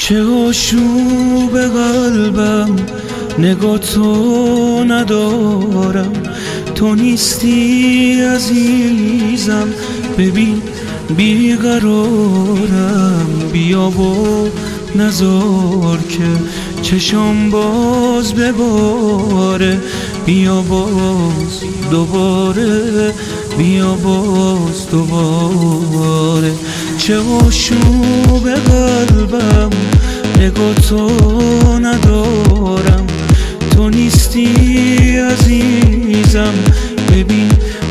چه آشوب قلبم نگاه تو ندارم، تو نیستی عزیزم، ببین بیقرارم. بیا و نذار که چشم باز بباره، بیا باز دوباره، بیا باز دوباره. چه آشوب قلبم نگاه تو ندارم، تو نیستی عزیزم، ببین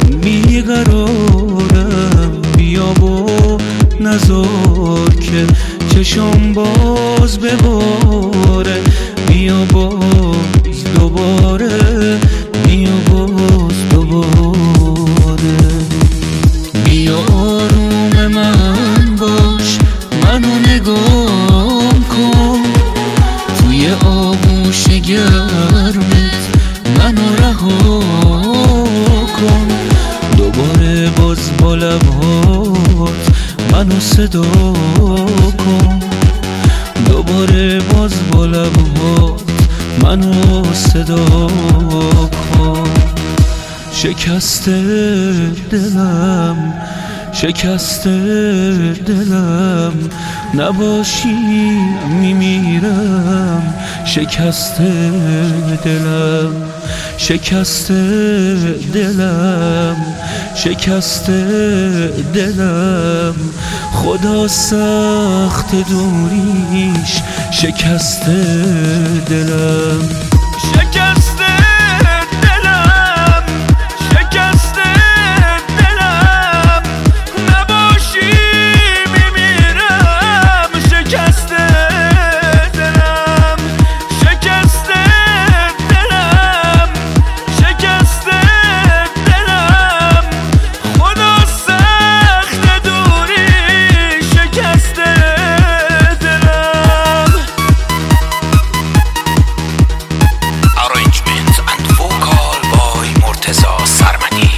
بیقرارم. بیا و نذار که چشم باز بباره، بیا باز دوباره، بیا باز دوباره. بیا آروم من باش، منو نگام کن، توی آغوش گرمت منو رها کن. دوباره باز با لبهات منو صدا کن، دوباره باز با لبهات منو صدا کن. شکسته دلم، شکسته دلم، نباشی میمیرم. شکسته دلم، شکسته دلم، شکسته دلم، خدا سخت دوریش شکسته دلم. شکسته دلم، شکسته دلم، نباشی میمیرم. شکسته دلم، شکسته دلم، شکسته دلم، خدا سخت دوری شکسته دلم. Arrangement and vocal by مرتضی سرمدی.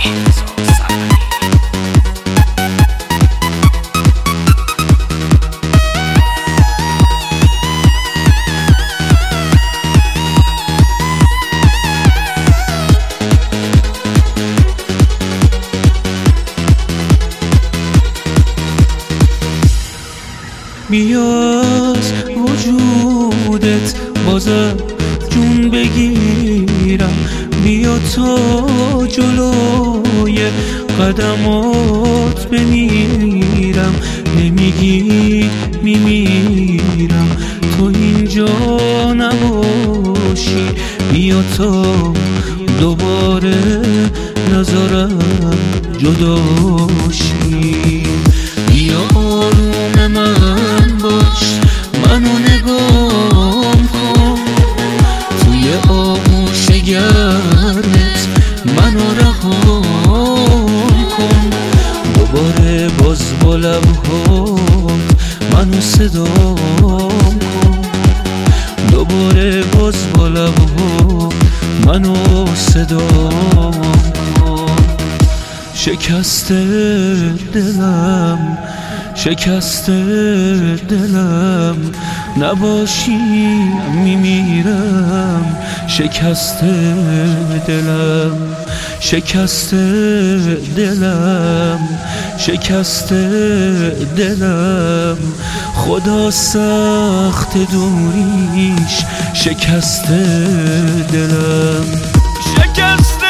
بیا از وجودت بازم جون بگیرم، بیا تا جلوی قدمات بمیرم. نمیگی میمیرم تو اینجا نباشی، بیا تا دوباره نذارم جداشی. بیا آروم من باش، منو نگام کن، توی آغوش گرمت منو رها کن. دوباره باز با لبهات منو صدا کن، دوباره باز با لبهات منو صدا کن. شکسته دلم، شکسته دلم، نباشی میمیرم. شکسته دلم، شکسته دلم، شکسته دلم، خدا سخت دوریش شکسته دلم. شکسته